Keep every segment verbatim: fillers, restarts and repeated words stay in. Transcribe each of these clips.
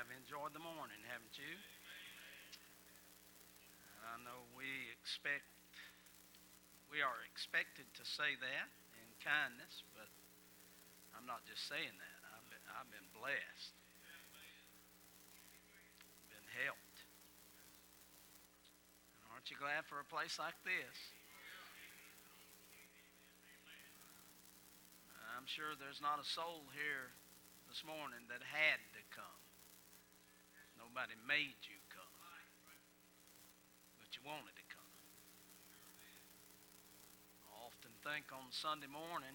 have enjoyed the morning, haven't you? I know we expect we are expected to say that in kindness, but I'm not just saying that. I've been, I've been blessed, been helped. And aren't you glad for a place like this? I'm sure there's not a soul here this morning that had to come. Nobody made you come, but you wanted to come. I often think on Sunday morning,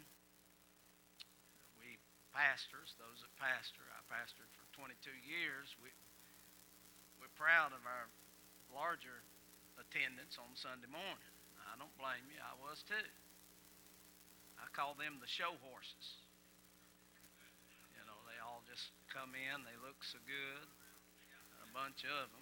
we pastors, those that pastor, I pastored for twenty-two years, we, we're proud of our larger attendance on Sunday morning. I don't blame you, I was too. I call them the show horses. You know, they all just come in, they look so good, a bunch of them.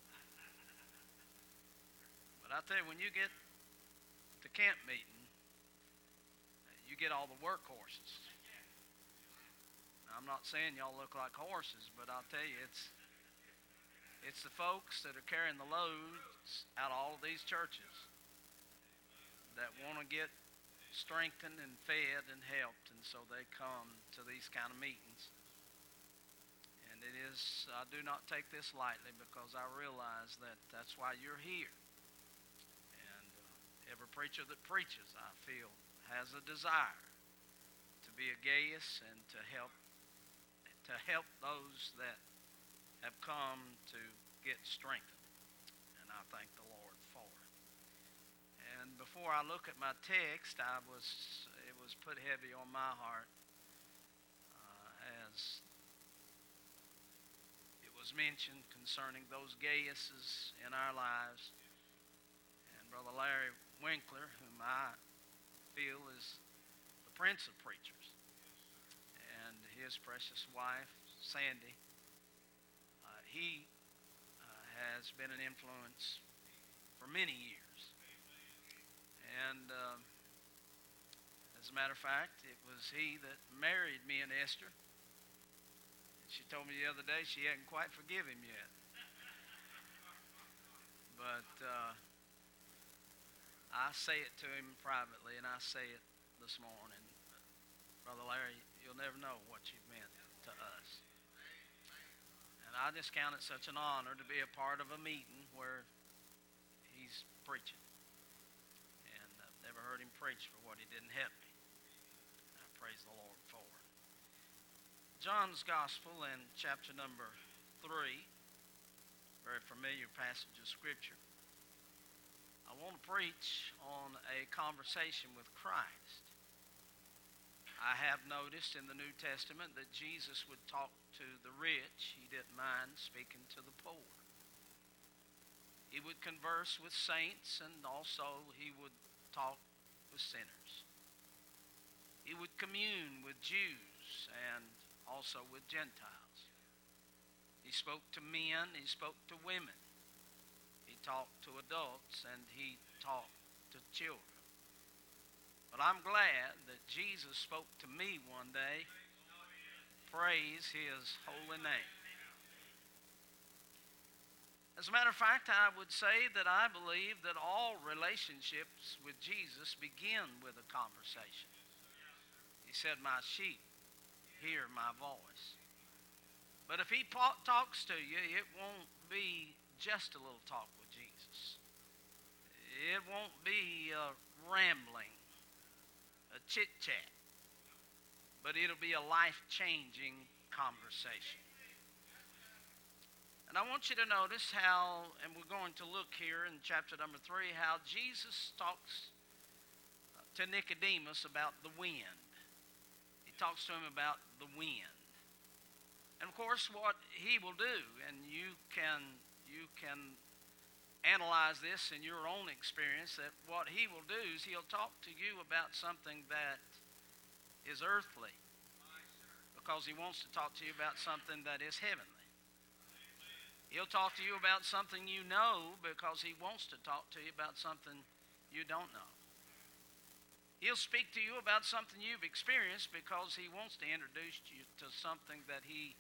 But I tell you, when you get to camp meeting, you get all the workhorses. Now, I'm not saying y'all look like horses, but I'll tell you, it's it's the folks that are carrying the loads out of all of these churches that want to get strengthened and fed and helped, and so they come to these kind of meetings. And it is, I do not take this lightly, because I realize that that's why you're here. And uh, every preacher that preaches, I feel, has a desire to be a Gaius and to help to help those that have come to get strengthened. And I thank the Lord for it. And before I look at my text, I was it was put heavy on my heart uh, as it was mentioned concerning those Gaiuses in our lives. And Brother Larry Winkler, whom I feel is the prince of preachers, and his precious wife, Sandy, uh, he uh, has been an influence for many years. And um, as a matter of fact, it was he that married me and Esther. And she told me the other day she hadn't quite forgive him yet. But uh, I say it to him privately, and I say it this morning. Brother Larry, you'll never know what you've meant to us. And I just count it such an honor to be a part of a meeting where he's preaching. Never heard him preach for what he didn't help me. I praise the Lord for it. John's Gospel in chapter number three, very familiar passage of Scripture. I want to preach on a conversation with Christ. I have noticed in the New Testament that Jesus would talk to the rich. He didn't mind speaking to the poor. He would converse with saints, and also he would talk with sinners. He would commune with Jews and also with Gentiles. He spoke to men, he spoke to women. He talked to adults, and he talked to children. But I'm glad that Jesus spoke to me one day. Praise his holy name. As a matter of fact, I would say that I believe that all relationships with Jesus begin with a conversation. He said, "My sheep hear my voice." But if he talks to you, it won't be just a little talk with Jesus. It won't be a rambling, a chit-chat, but it'll be a life-changing conversation. And I want you to notice how, and we're going to look here in chapter number three, how Jesus talks to Nicodemus about the wind. He talks to him about the wind. And of course, what he will do, and you can you can analyze this in your own experience, that what he will do is he'll talk to you about something that is earthly, because he wants to talk to you about something that is heavenly. He'll talk to you about something you know, because he wants to talk to you about something you don't know. He'll speak to you about something you've experienced, because he wants to introduce you to something that he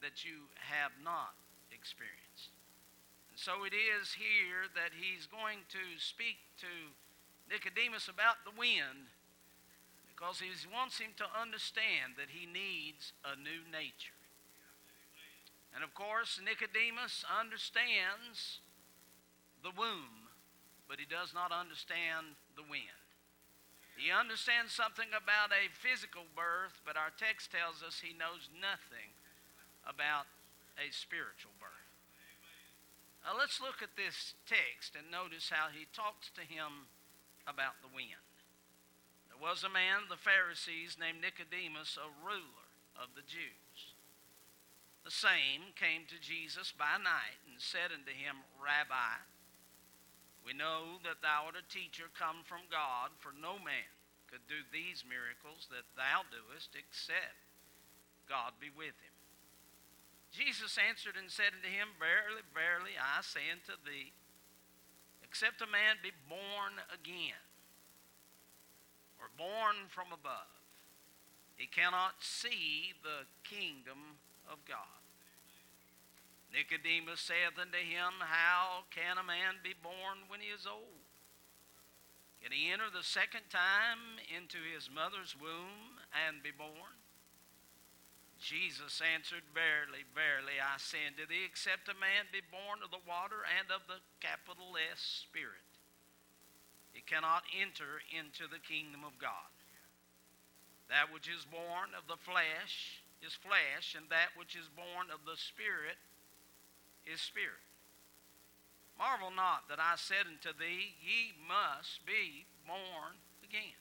that you have not experienced. And so it is here that he's going to speak to Nicodemus about the wind, because he wants him to understand that he needs a new nature. And of course, Nicodemus understands the womb, but he does not understand the wind. He understands something about a physical birth, but our text tells us he knows nothing about a spiritual birth. Now let's look at this text and notice how he talks to him about the wind. There was a man, the Pharisees, named Nicodemus, a ruler of the Jews. The same came to Jesus by night and said unto him, Rabbi, we know that thou art a teacher come from God, for no man could do these miracles that thou doest, except God be with him. Jesus answered and said unto him, Verily, verily, I say unto thee, except a man be born again, or born from above, he cannot see the kingdom of God. Nicodemus saith unto him, How can a man be born when he is old? Can he enter the second time into his mother's womb and be born? Jesus answered, Verily, verily, I say unto thee, except a man be born of the water and of the capital S Spirit, he cannot enter into the kingdom of God. That which is born of the flesh is flesh, and that which is born of the Spirit is spirit. Marvel not that I said unto thee, Ye must be born again.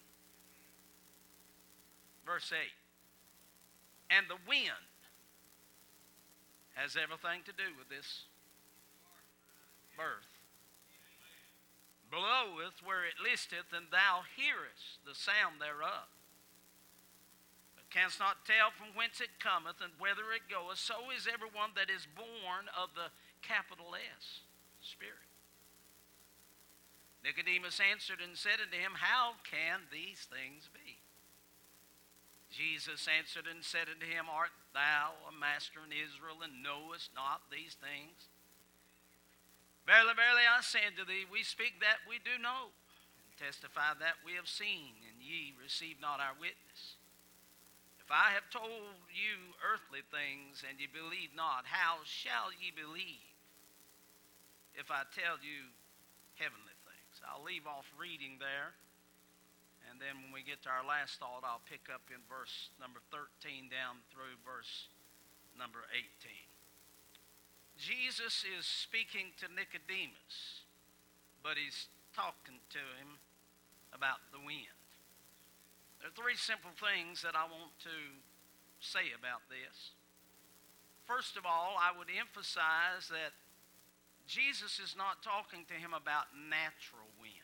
Verse eight. And the wind has everything to do with this birth. Bloweth where it listeth, and thou hearest the sound thereof, but canst not tell from whence it cometh, and whither it goeth. So is everyone that is born of the capital S, Spirit. Nicodemus answered and said unto him, How can these things be? Jesus answered and said unto him, Art thou a master in Israel, and knowest not these things? Verily, verily, I say unto thee, we speak that we do know, and testify that we have seen, and ye receive not our witness. If I have told you earthly things, and ye believe not, how shall ye believe if I tell you heavenly things? I'll leave off reading there. And then when we get to our last thought, I'll pick up in verse number thirteen down through verse number eighteen. Jesus is speaking to Nicodemus, but he's talking to him about the wind. There are three simple things that I want to say about this. First of all, I would emphasize that Jesus is not talking to him about natural wind.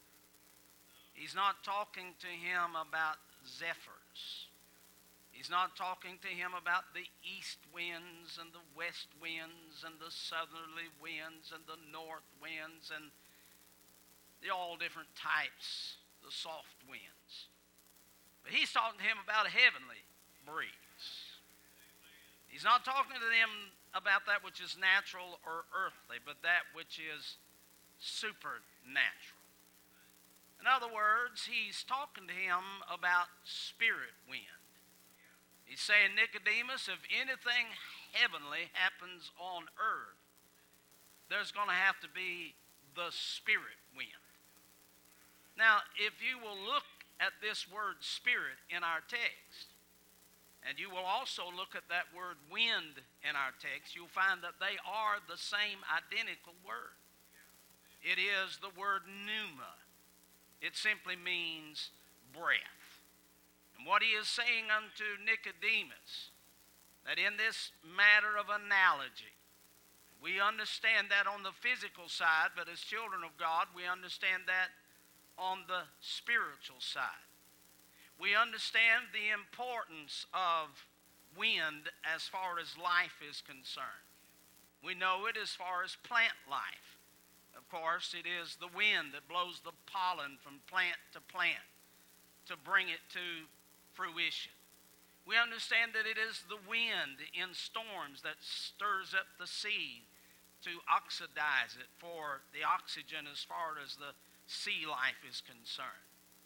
He's not talking to him about zephyrs. He's not talking to him about the east winds and the west winds and the southerly winds and the north winds and the all different types, the soft winds. But he's talking to him about a heavenly breeze. He's not talking to them about that which is natural or earthly, but that which is supernatural. In other words, he's talking to him about spirit wind. He's saying, Nicodemus, if anything heavenly happens on earth, there's going to have to be the spirit wind. Now, if you will look at this word spirit in our text, and you will also look at that word wind in our text, you'll find that they are the same identical word. It is the word pneuma. It simply means breath. And what he is saying unto Nicodemus, that in this matter of analogy, we understand that on the physical side, but as children of God, we understand that on the spiritual side. We understand the importance of wind as far as life is concerned. We know it as far as plant life. Of course, it is the wind that blows the pollen from plant to plant to bring it to fruition. We understand that it is the wind in storms that stirs up the sea to oxidize it for the oxygen as far as the sea life is concerned.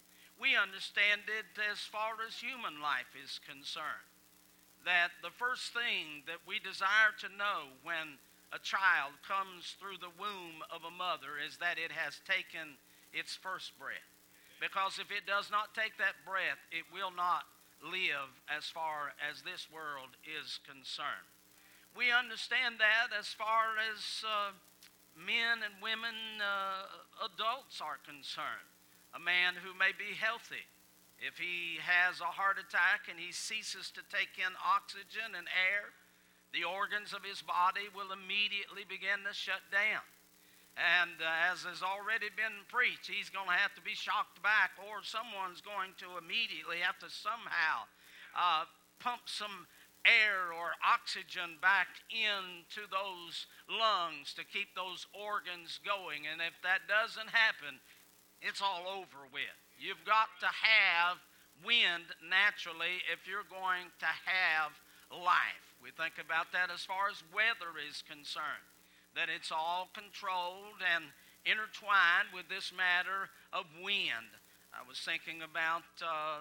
We understand it as far as human life is concerned, that the first thing that we desire to know when a child comes through the womb of a mother is that it has taken its first breath. Because if it does not take that breath, it will not live as far as this world is concerned. We understand that as far as uh, men and women, uh, adults are concerned. A man who may be healthy, if he has a heart attack and he ceases to take in oxygen and air, the organs of his body will immediately begin to shut down. And uh, as has already been preached, he's going to have to be shocked back, or someone's going to immediately have to somehow uh, pump some air or oxygen back into those lungs to keep those organs going. And if that doesn't happen, it's all over with. You've got to have wind naturally if you're going to have life. We think about that as far as weather is concerned, that it's all controlled and intertwined with this matter of wind. I was thinking about uh,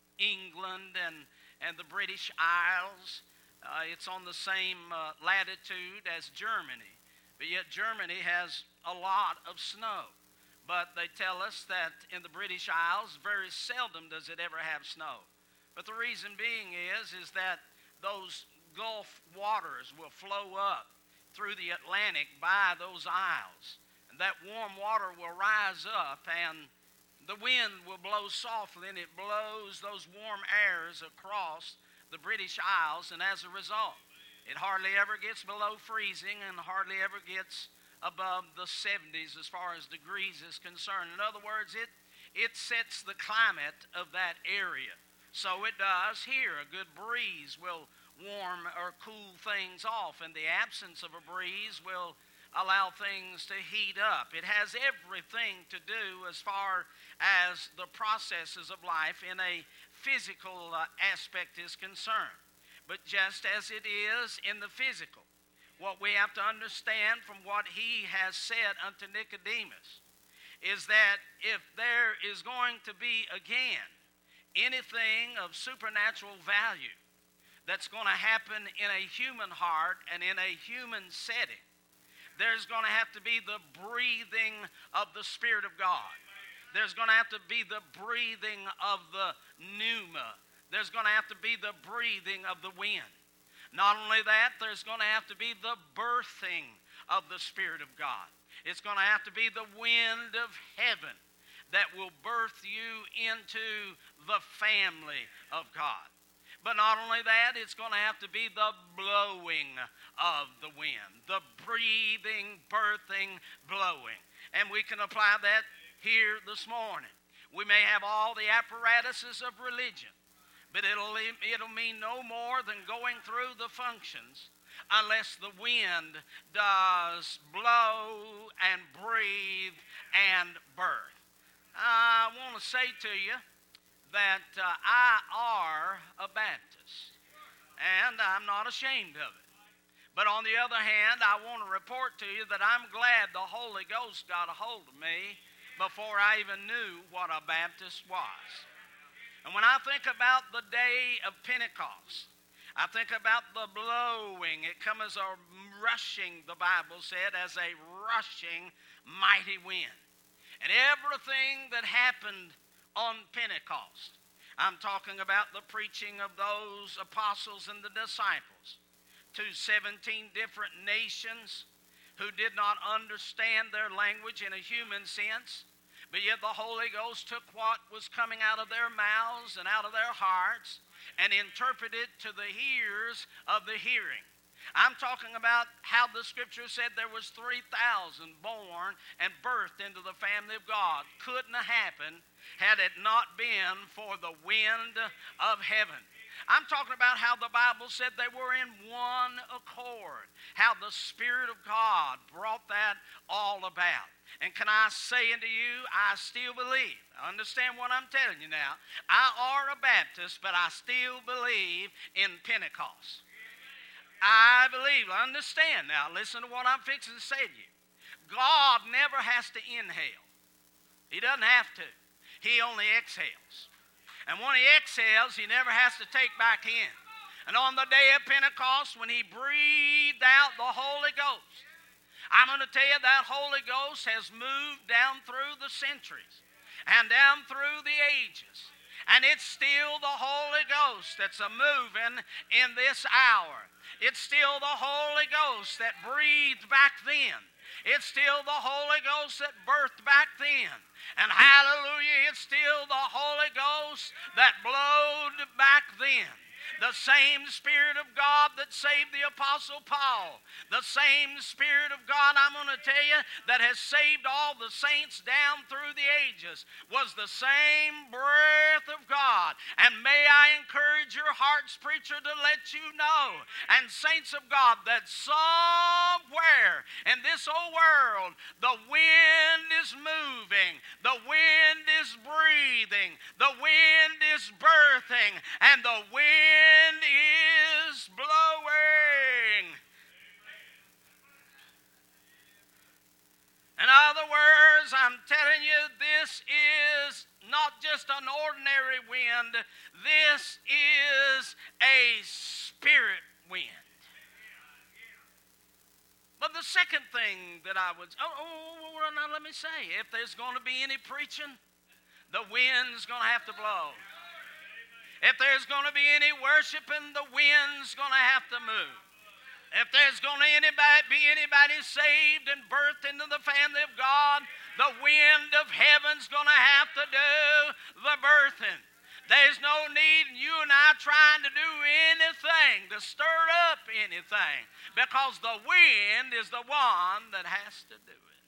England and, and the British Isles. Uh, it's on the same uh, latitude as Germany, but yet Germany has a lot of snow. But they tell us that in the British Isles, very seldom does it ever have snow. But the reason being is, is that those Gulf waters will flow up through the Atlantic by those isles. And that warm water will rise up, and the wind will blow softly, and it blows those warm airs across the British Isles, and as a result, it hardly ever gets below freezing and hardly ever gets above the seventies as far as degrees is concerned. In other words, it, it sets the climate of that area. So it does here. A good breeze will warm or cool things off, and the absence of a breeze will allow things to heat up. It has everything to do as far as the processes of life in a physical uh, aspect is concerned. But just as it is in the physical, what we have to understand from what he has said unto Nicodemus is that if there is going to be again anything of supernatural value that's going to happen in a human heart and in a human setting, there's going to have to be the breathing of the Spirit of God. There's going to have to be the breathing of the pneuma. There's going to have to be the breathing of the wind. Not only that, there's going to have to be the birthing of the Spirit of God. It's going to have to be the wind of heaven that will birth you into the family of God. But not only that, it's going to have to be the blowing of the wind, the breathing, birthing, blowing. And we can apply that here this morning. We may have all the apparatuses of religion, but it'll, it'll mean no more than going through the functions unless the wind does blow and breathe and birth. I want to say to you that uh, I are a Baptist, and I'm not ashamed of it. But on the other hand, I want to report to you that I'm glad the Holy Ghost got a hold of me before I even knew what a Baptist was. And when I think about the day of Pentecost, I think about the blowing. It comes as a rushing, the Bible said, as a rushing mighty wind. And everything that happened on Pentecost, I'm talking about the preaching of those apostles and the disciples to seventeen different nations who did not understand their language in a human sense, but yet the Holy Ghost took what was coming out of their mouths and out of their hearts and interpreted to the ears of the hearing. I'm talking about how the Scripture said there was three thousand born and birthed into the family of God. Couldn't have happened had it not been for the wind of heaven. I'm talking about how the Bible said they were in one accord, how the Spirit of God brought that all about. And can I say unto you, I still believe. Understand what I'm telling you now. I are a Baptist, but I still believe in Pentecost. I believe. Understand now. Listen to what I'm fixing to say to you. God never has to inhale. He doesn't have to. He only exhales. And when he exhales, he never has to take back in. And on the day of Pentecost, when he breathed out the Holy Ghost, I'm going to tell you that Holy Ghost has moved down through the centuries and down through the ages. And it's still the Holy Ghost that's a moving in this hour. It's still the Holy Ghost that breathed back then. It's still the Holy Ghost that birthed back then. And hallelujah, it's still the Holy Ghost that blowed back then. The same Spirit of God that saved the Apostle Paul. The same Spirit of God, I'm going to tell you, that has saved all the saints down through the ages was the same breath of God. And may I encourage your hearts, preacher, to let you know, and saints of God, that somewhere in this old world, the wind is moving, the wind is breathing, the wind is birthing, and the wind is blowing. In other words, I'm telling you, this is not just an ordinary wind. This is a spirit wind. But the second thing that I would, oh, oh, oh now let me say, if there's going to be any preaching, the wind's going to have to blow. If there's going to be any worshiping, the wind's going to have to move. If there's going to anybody, be anybody saved and birthed into the family of God, the wind of heaven's going to have to do the birthing. There's no need in you and I trying to do anything to stir up anything, because the wind is the one that has to do it.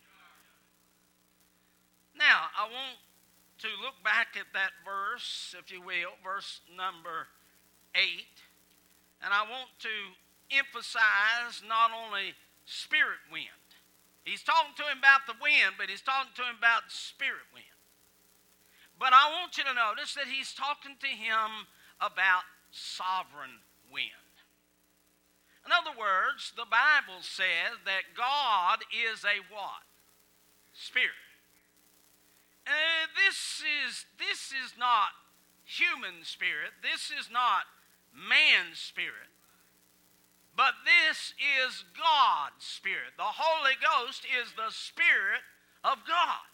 Now, I want to look back at that verse, if you will, verse number eight, and I want to emphasize not only spirit wind. He's talking to him about the wind, but he's talking to him about spirit wind. But I want you to notice that he's talking to him about sovereign wind. In other words, the Bible says that God is a what? Spirit. Uh, this is this is not human spirit. This is not man's spirit. But this is God's Spirit. The Holy Ghost is the Spirit of God.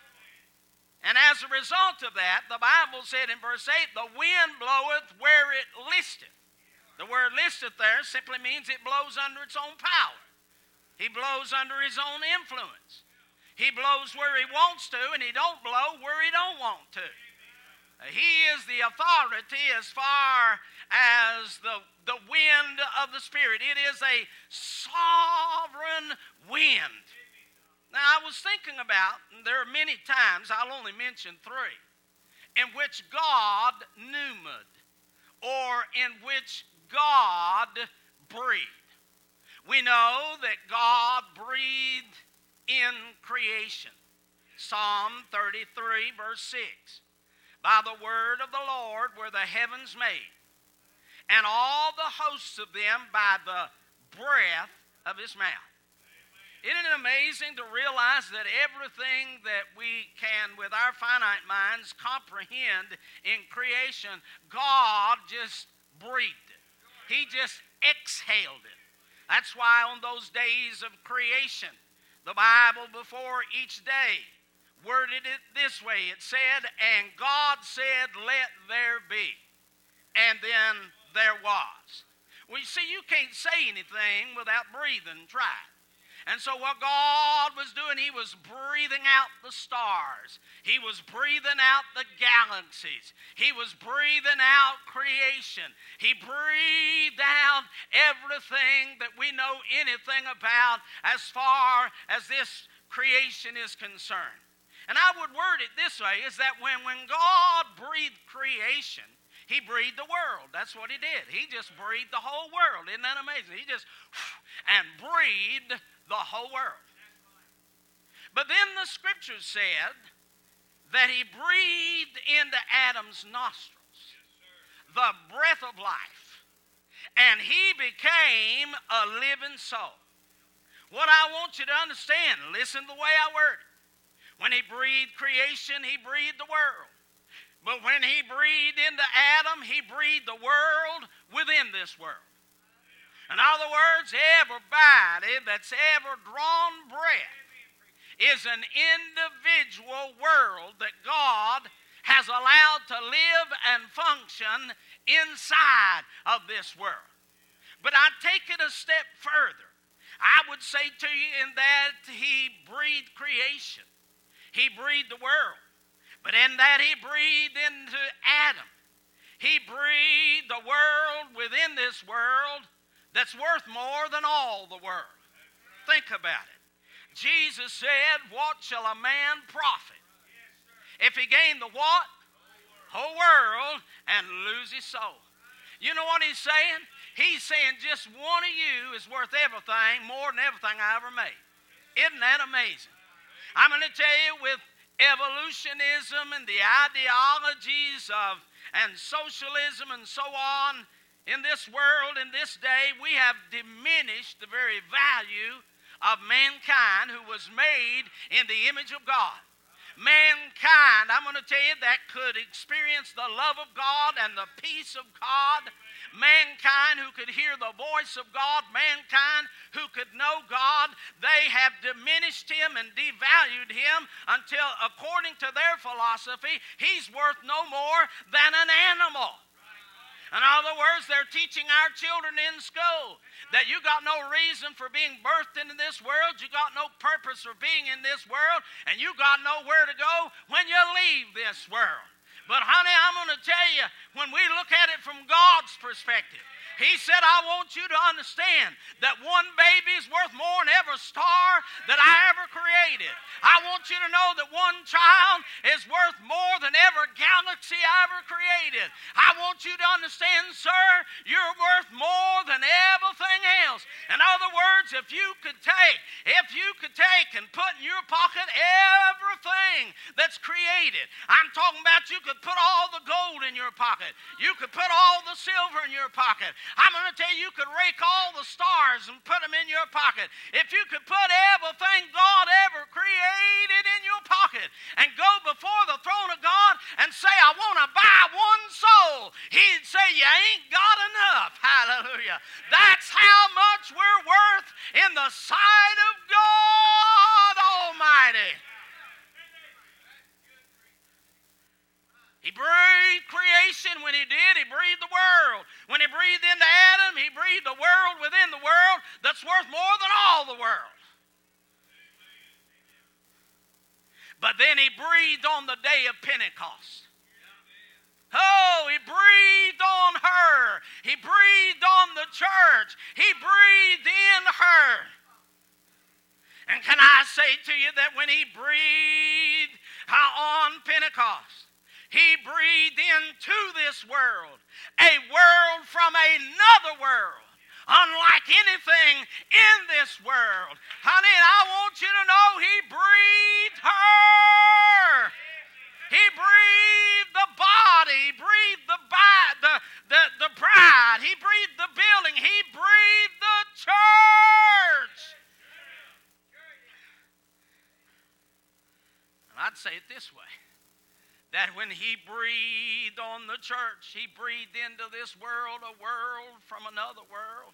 And as a result of that, the Bible said in verse eight, the wind bloweth where it listeth. The word listeth there simply means it blows under its own power. He blows under his own influence. He blows where he wants to, and he don't blow where he don't want to. He is the authority as far as the, the wind of the Spirit. It is a sovereign wind. Now, I was thinking about, and there are many times, I'll only mention three, in which God pneumed, or in which God breathed. We know that God breathed in creation. Psalm thirty-three, verse six. By the word of the Lord were the heavens made, and all the hosts of them by the breath of his mouth. Isn't it amazing to realize that everything that we can, with our finite minds, comprehend in creation, God just breathed it. He just exhaled it. That's why on those days of creation, the Bible before each day worded it this way. It said, and God said, let there be. And then there was. Well, you see, you can't say anything without breathing. Try it. And so what God was doing, he was breathing out the stars. He was breathing out the galaxies. He was breathing out creation. He breathed out everything that we know anything about as far as this creation is concerned. And I would word it this way, is that when, when God breathed creation, He breathed the world. That's what he did. He just breathed the whole world. Isn't that amazing? He just and breathed the whole world. But then the scripture said that he breathed into Adam's nostrils the breath of life, and he became a living soul. What I want you to understand, listen to the way I word it. When he breathed creation, he breathed the world. But when he breathed into Adam, he breathed the world within this world. In other words, everybody that's ever drawn breath is an individual world that God has allowed to live and function inside of this world. But I take it a step further. I would say to you in that he breathed creation. He breathed the world. But in that he breathed into Adam. He breathed the world within this world that's worth more than all the world. Think about it. Jesus said, what shall a man profit if he gain the what? Whole world and lose his soul. You know what he's saying? He's saying just one of you is worth everything, more than everything I ever made. Isn't that amazing? I'm going to tell you, with evolutionism and the ideologies of and socialism and so on in this world, in this day, we have diminished the very value of mankind who was made in the image of God. Mankind, I'm going to tell you, that could experience the love of God and the peace of God. Mankind who could hear the voice of God. Mankind who could know God. They have diminished him and devalued him until, according to their philosophy, he's worth no more than an animal. In other words, they're teaching our children in school that you got no reason for being birthed into this world, you got no purpose for being in this world, and you got nowhere to go when you leave this world. But honey, I'm going to tell you, when we look at it from God's perspective, he said, I want you to understand that one baby is worth more than every star that I ever created. I want you to know that one child is worth more than every galaxy I ever created. I want you to understand, sir, you're worth more than everything else. In other words, if you could take, if you could take and put in your pocket everything that's created, I'm talking about you could put all the gold in your pocket. You could put all the silver in your pocket. I'm going to tell you, you could rake all the stars and put them in your pocket. If you could put everything God ever created in your pocket and go before the throne of God and say, I want to buy one soul, he'd say, you ain't got enough. Hallelujah. That's how much we're worth in the sight of God Almighty. He breathed creation when he did. He breathed the world. When he breathed into Adam, he breathed the world within the world that's worth more than all the world. But then he breathed on the day of Pentecost. Oh, he breathed on her. He breathed on the church. He breathed in her. And can I say to you that when he breathed on Pentecost, he breathed into this world, a world from another world, unlike anything in this world. Honey, and I want you to know he breathed her. He breathed the body. He breathed the, bi- the, the, the bride. He breathed the building. He breathed the church. And I'd say it this way. That when he breathed on the church, he breathed into this world a world from another world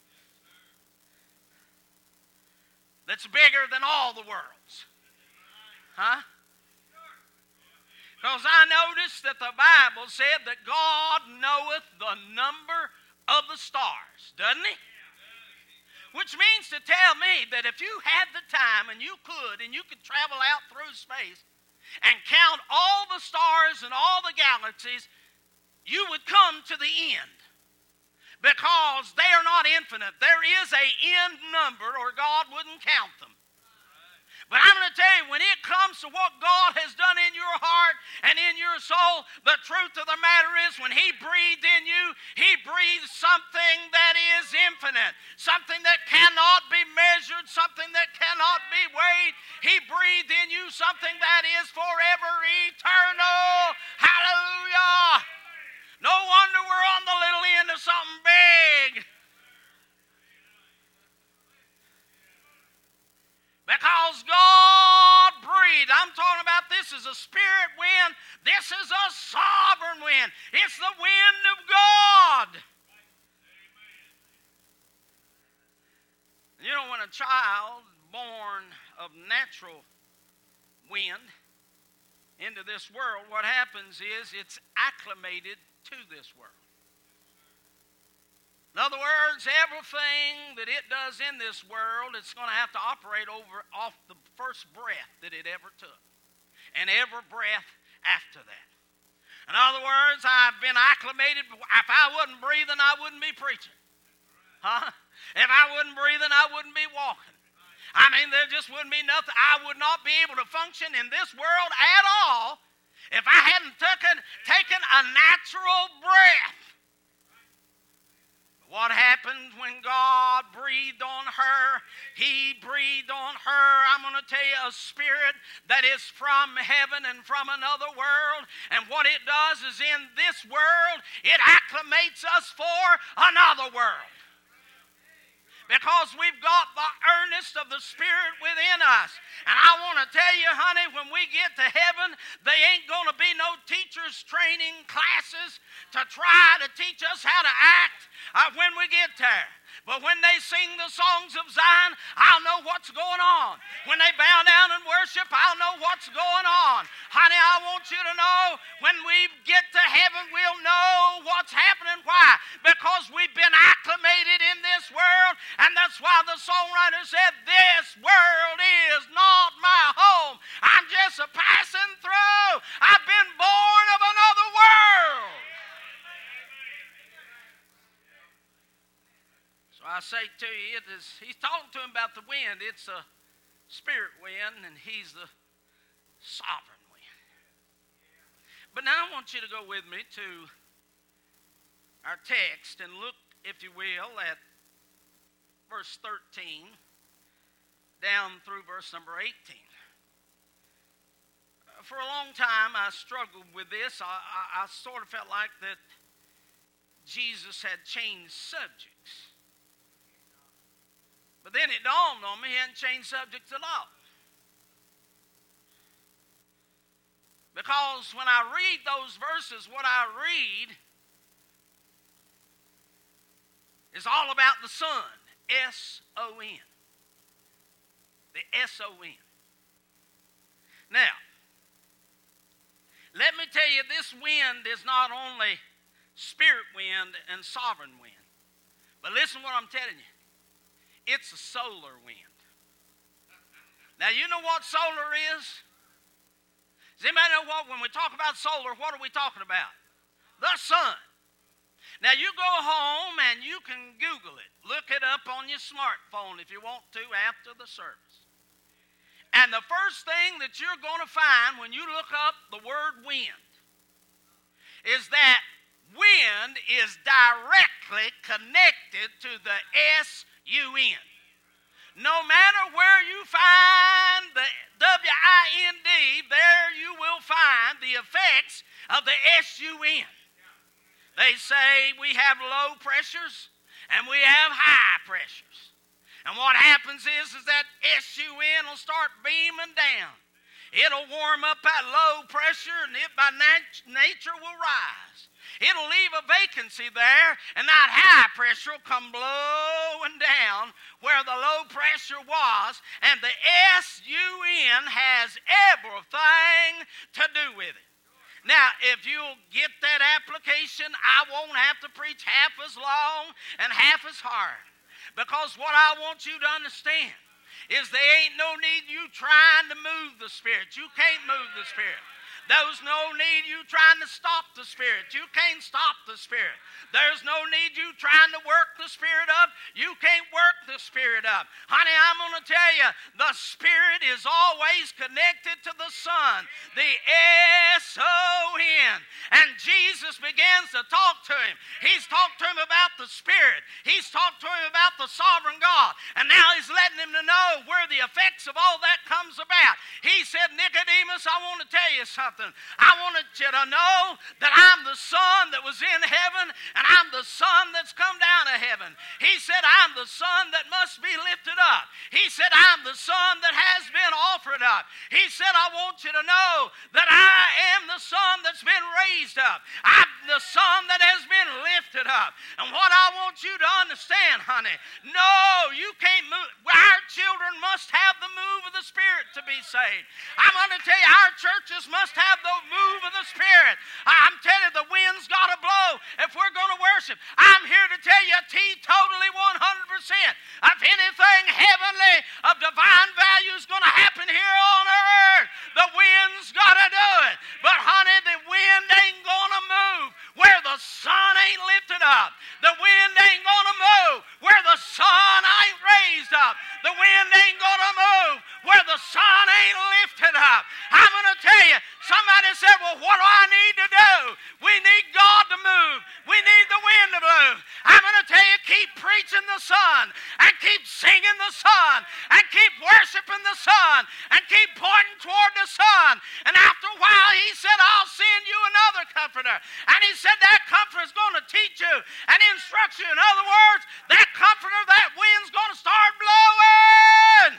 that's bigger than all the worlds. Huh? Because I noticed that the Bible said that God knoweth the number of the stars, doesn't he? Which means to tell me that if you had the time and you could, and you could travel out through space, and count all the stars and all the galaxies, you would come to the end. Because they are not infinite. There is an end number or God wouldn't count them. But I'm going to tell you, when it comes to what God has done in your heart and in your soul, the truth of the matter is when He breathed in you, He breathed something that is infinite, something that cannot be measured, something that cannot be weighed. He breathed in you something that is forever eternal. Hallelujah. No wonder we're on the little end of something big. Because God breathed. I'm talking about this is a spirit wind. This is a sovereign wind. It's the wind of God. You know, when a child born of natural wind into this world, what happens is it's acclimated to this world. In other words, everything that it does in this world, it's going to have to operate over off the first breath that it ever took. And every breath after that. In other words, I've been acclimated. If I wasn't breathing, I wouldn't be preaching. Huh? If I wasn't breathing, I wouldn't be walking. I mean, there just wouldn't be nothing. I would not be able to function in this world at all if I hadn't taken, taken a natural breath. What happened when God breathed on her? He breathed on her, I'm going to tell you, a spirit that is from heaven and from another world. And what it does is in this world, it acclimates us for another world. Because we've got the earnest of the Spirit within us. And I want to tell you, honey, when we get to heaven, they ain't going to be no teachers training classes to try to teach us how to act uh, when we get there. But when they sing the songs of Zion, I'll know what's going on. When they bow down and worship, I'll know what's going on. Honey, I want you to know when we get to heaven, we'll know what's happening. Why? Because we've been acclimated in this world, and that's why the songwriter said, this world is not my home. I'm just a passing through. I've been born of another world. I say to you, it is, he's talking to him about the wind. It's a spirit wind, and he's the sovereign wind. But now I want you to go with me to our text and look, if you will, at verse thirteen down through verse number eighteen. For a long time, I struggled with this. I, I, I sort of felt like that Jesus had changed subjects. But then it dawned on me he hadn't changed subjects at all. Because when I read those verses, what I read is all about the sun. S O N. The S O N. Now, let me tell you, this wind is not only spirit wind and sovereign wind. But listen to what I'm telling you. It's a solar wind. Now, you know what solar is? Does anybody know what, when we talk about solar, what are we talking about? The sun. Now, you go home and you can Google it. Look it up on your smartphone if you want to after the service. And the first thing that you're going to find when you look up the word wind is that wind is directly connected to the S U N. No matter where you find the W I N D, there you will find the effects of the S U N. They say we have low pressures and we have high pressures. And what happens is, is that S U N will start beaming down. It'll warm up that low pressure and it by nat- nature will rise. It'll leave a vacancy there, and that high pressure will come blowing down where the low pressure was, and the S U N has everything to do with it. Now, if you'll get that application, I won't have to preach half as long and half as hard. Because what I want you to understand is there ain't no need you trying to move the Spirit. You can't move the Spirit. There's no need you trying to stop the Spirit. You can't stop the Spirit. There's no need you trying to work the Spirit up. You can't work the Spirit up. Honey, I'm going to tell you, the Spirit is always connected to the Son, the S O N. And Jesus begins to talk to him. He's talked to him about the Spirit. He's talked to him about the sovereign God. And now he's letting him to know where the effects of all that comes about. He said, Nicodemus, I want to tell you something. I wanted you to know that I'm the Son that was in heaven, and I'm the Son that's come down to heaven. He said, I'm the Son that must be lifted up. He said, I'm the Son that has been offered up. He said, I want you to know that I am the Son that's been raised up. I'm the Son that has been lifted up. And what I want you to understand, honey, no, you can't move. Our children must have the move of the Spirit to be saved. I'm going to tell you, our churches must have the move of the Spirit. I'm telling you, the wind's got to blow if we're going to worship. I'm here to tell you, teetotally one hundred percent. If anything heavenly of divine value is going to happen here on earth, the wind's got to do it. But honey, the wind ain't going to move where the sun ain't lifted up. The wind ain't going to move where the sun ain't raised up. The wind ain't going to move where the sun ain't lifted up. I'm going to tell you, somebody said, well, what do I need to do? We need God to move. We need the wind to move. I'm going to tell you, keep preaching the Son, and keep singing the Son, and keep worshiping the Son, and keep pointing toward the Son. And after a while, he said, I'll send you another comforter. And he said that comforter is going to teach you and instruct you. In other words, that comforter, that wind's going to start blowing.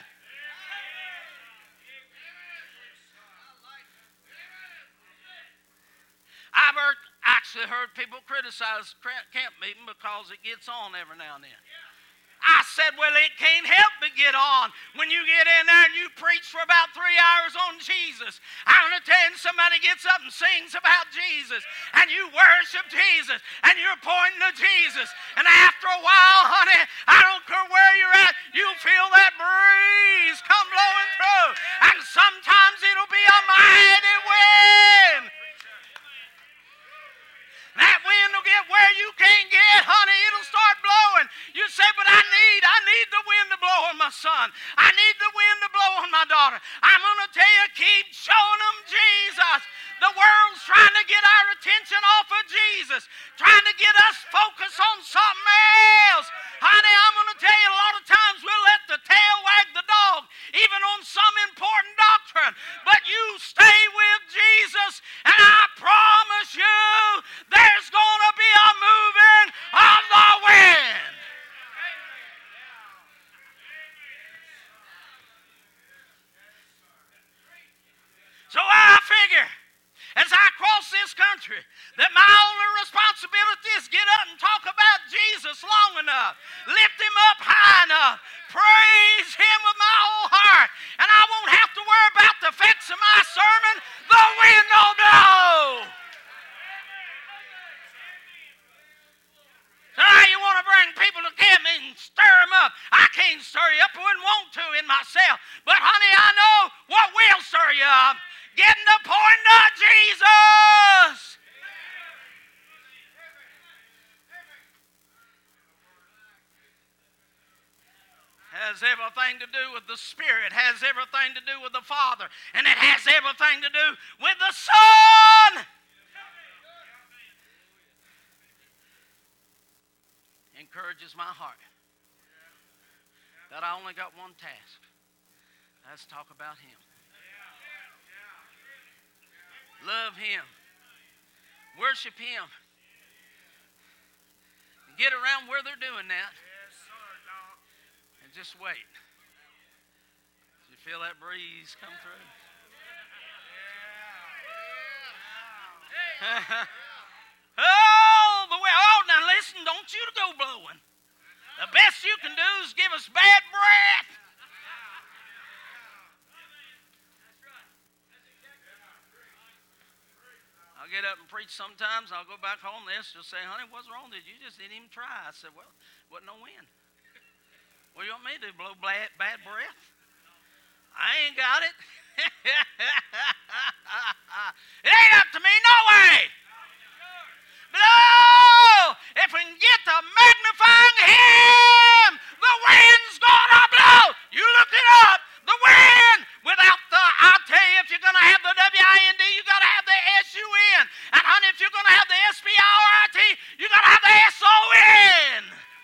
I've heard, actually heard people criticize camp meeting because it gets on every now and then. I said, well, it can't help but get on when you get in there and you preach for about three hours on Jesus. I'm going to tell you, somebody gets up and sings about Jesus, and you worship Jesus, and you're pointing to Jesus. And after a while, honey, I don't care where you're at, you feel that breeze come blowing through. And sometimes it'll be a mighty wind. That wind will get where you can't get, honey. It'll start blowing. You say, but I need, I need the wind to blow on my son. I need the wind to blow on my daughter. I'm going to tell you, keep showing them Jesus. The world's trying to get our attention off of Jesus, trying to get us focused on something else. Honey, I'm going to tell you, a lot of times we'll let the tail wag the dog, even on some important doctrine. But you stay with Jesus, and I promise you, there's going to be a moving of the wind. So I figure, as I cross this country, that my only responsibility is get up and talk about Jesus long enough, lift him up high enough, praise him with my whole heart, and I won't have to worry about the effects of my sermon. The wind will blow. So now you want to bring people to camp and stir them up. I can't stir you up. I wouldn't want to in myself. But honey, I know what will stir you up. Getting to point to Jesus. Has everything to do with the Spirit, has everything to do with the Father, and it has everything to do with the Son. Encourages my heart that I only got one task. That's talk about him. Love him. Worship him. Get around where they're doing that. And just wait. Do you feel that breeze come through? Oh, the way. Oh, now listen, don't you go blowing. The best you can do is give us bad breath. I'll get up and preach sometimes, and I'll go back home. They'll say, honey, what's wrong? Did you just didn't even try? I said, well, wasn't no wind. What do you want me to do, blow bad, bad breath? I ain't got it. It ain't up to me, no way. But oh, if we can get to magnifying Him, the wind's gonna blow. You look it up. The wind without the, I'll tell you, if you're going to have the W I N D, you got to have the S U N. And honey, if you're going to have the S P I R I T, you got to have the S O N.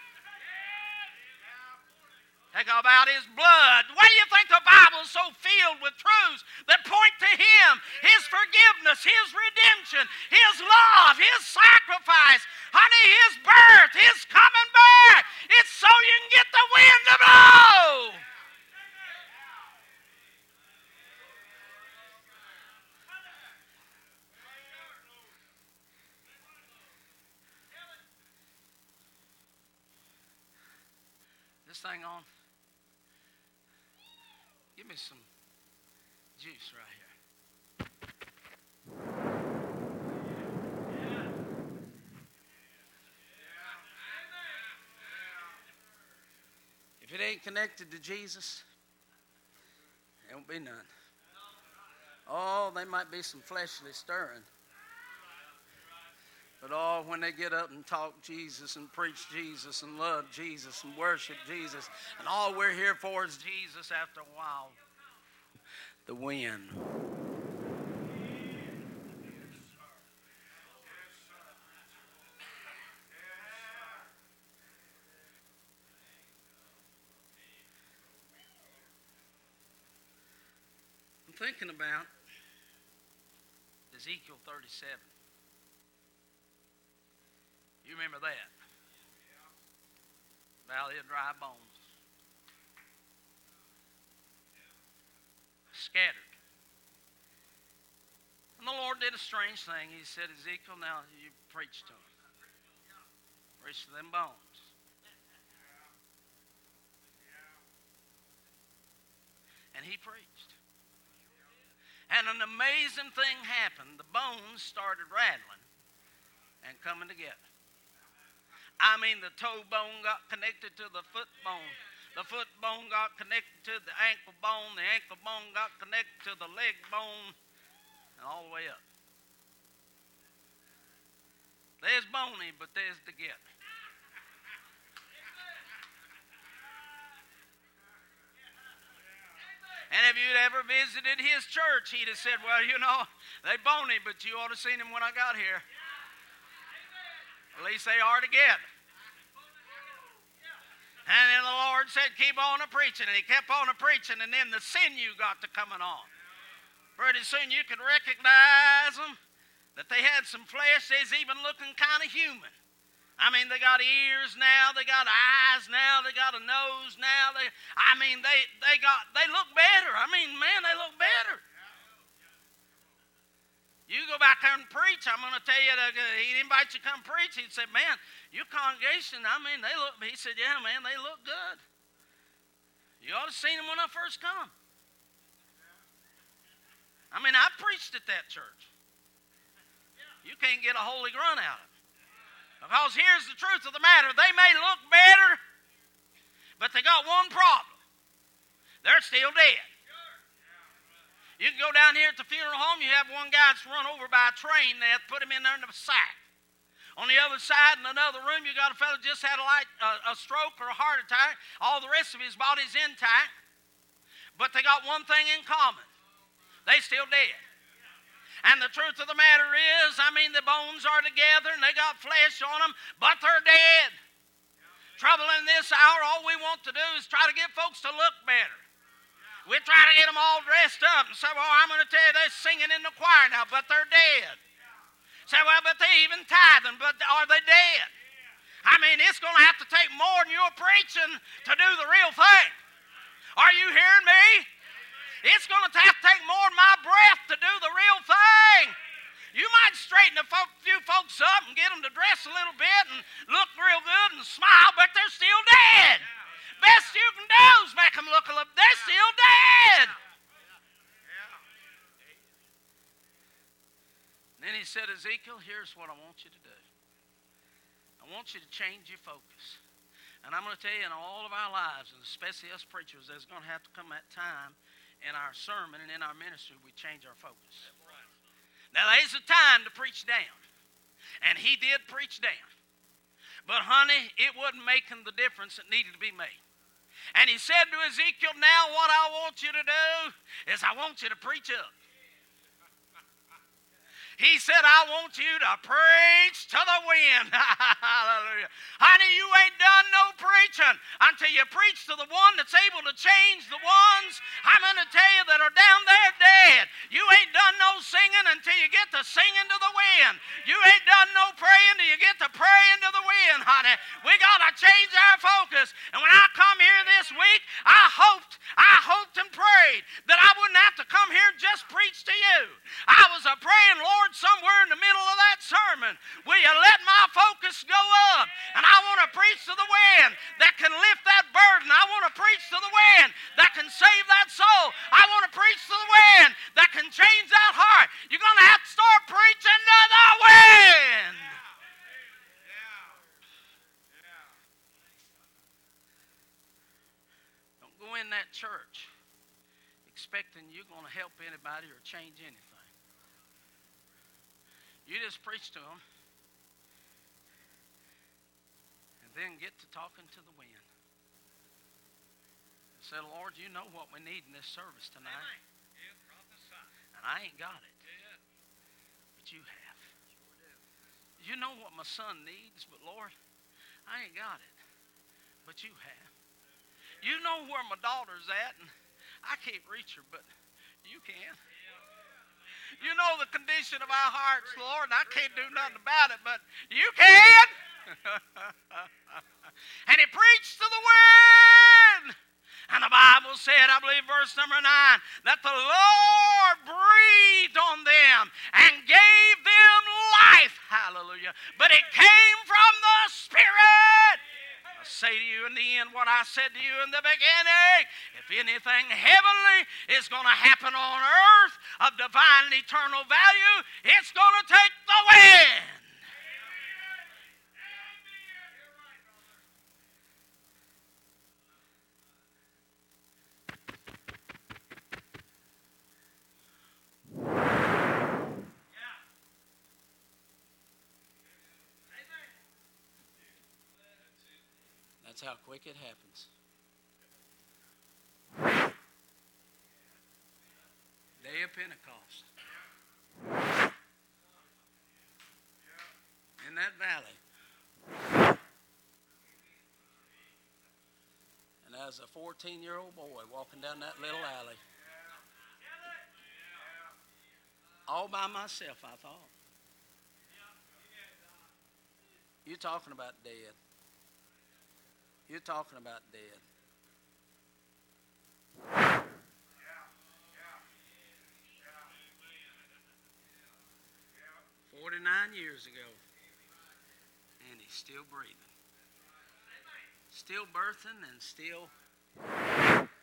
Think about His blood. Why do you think the Bible is so filled with truths that point to Him, His forgiveness, His redemption, His love, His sacrifice, honey, His birth, His coming back? It's so you can get the wind to blow. This thing on? Give me some juice right here. If it ain't connected to Jesus, there won't be none. Oh, there might be some fleshly stirring. But oh, when they get up and talk Jesus and preach Jesus and love Jesus and worship Jesus, and all we're here for is Jesus, after a while, the wind. I'm thinking about Ezekiel thirty-seven. You remember that? Valley of dry bones. Scattered. And the Lord did a strange thing. He said, Ezekiel, now you preach to them. Preach to them bones. And he preached. And an amazing thing happened. The bones started rattling and coming together. I mean, the toe bone got connected to the foot bone. The foot bone got connected to the ankle bone. The ankle bone got connected to the leg bone. And all the way up. There's bony, but there's together. And if you'd ever visited his church, he'd have said, well, you know, they bony, but you ought to have seen them when I got here. At least they are together. And then the Lord said, keep on a-preaching. And he kept on a-preaching, and then the sinew got to coming on. Pretty soon you could recognize them, that they had some flesh. They's even looking kind of human. I mean, they got ears now, they got eyes now, they got a nose now. They, I mean, they, they, got, they look better. I mean, man, they look better. You go back there and preach, I'm going to tell you, that he'd invite you to come preach. He'd say, man, your congregation, I mean, they look, he said, yeah, man, they look good. You ought to have seen them when I first come. I mean, I preached at that church. You can't get a holy grunt out of it. Because here's the truth of the matter. They may look better, but they got one problem. They're still dead. You can go down here at the funeral home, you have one guy that's run over by a train, they have to put him in there in a sack. On the other side, in another room, you got a fellow just had a, light, uh, a stroke or a heart attack. All the rest of his body's intact. But they got one thing in common. They still dead. And the truth of the matter is, I mean, the bones are together and they got flesh on them, but they're dead. Trouble in this hour, all we want to do is try to get folks to look better. We try to get them all dressed up and say, well, I'm going to tell you they're singing in the choir now, but they're dead. Say, well, but they even tithing, but are they dead? I mean, it's going to have to take more than your preaching to do the real thing. Are you hearing me? It's going to have to take more than my breath to do the real thing. You might straighten a few folks up and get them to dress a little bit and look real good and smile, but they're still dead. Best you can do is make them look a little, they're still dead. And then he said, Ezekiel, here's what I want you to do. I want you to change your focus. And I'm going to tell you, in all of our lives, and especially us preachers, there's going to have to come that time in our sermon and in our ministry we change our focus. Now, there's a time to preach down. And he did preach down. But, honey, it wasn't making the difference that needed to be made. And he said to Ezekiel, now what I want you to do is I want you to preach up. He said, I want you to preach to the wind. Hallelujah. Honey, you ain't done no preaching until you preach to the one that's able to change the ones, I'm going to tell you, that are down there dead. You ain't done no singing until you get to singing to the wind. You ain't done no praying till you get to praying to the wind, honey. We got to change our focus. And when I come here this week, I hoped, I hoped and prayed that I wouldn't have to come here and just preach to you. I was a praying, Lord, somewhere in the middle of that sermon, will you let my focus go up? And I want to preach to the wind that can lift that burden. I want to preach to the wind that can save that soul. I want to preach to the wind that can change that heart. You're going to have to start preaching to the wind. Don't go in that church expecting you're going to help anybody or change anything. You just preach to them and then get to talking to the wind. And say, Lord, you know what we need in this service tonight. And I ain't got it. But you have. You know what my son needs, but Lord, I ain't got it. But you have. You know where my daughter's at, and I can't reach her, but you can. You know the condition of our hearts, Lord, and I can't do nothing about it, but you can. And he preached to the wind. And the Bible said, I believe verse number nine, that the Lord breathed on them and gave them life. Hallelujah. But it came from the Spirit. I say to you in the end what I said to you in the beginning. If anything heavenly is going to happen on earth of divine and eternal value, it's going to take the wind. That's how quick it happens. Day of Pentecost. In that valley. And as a fourteen-year-old boy walking down that little alley. All by myself, I thought. You're talking about dead. You're talking about dead. Forty-nine years ago, and he's still breathing, still birthing, and still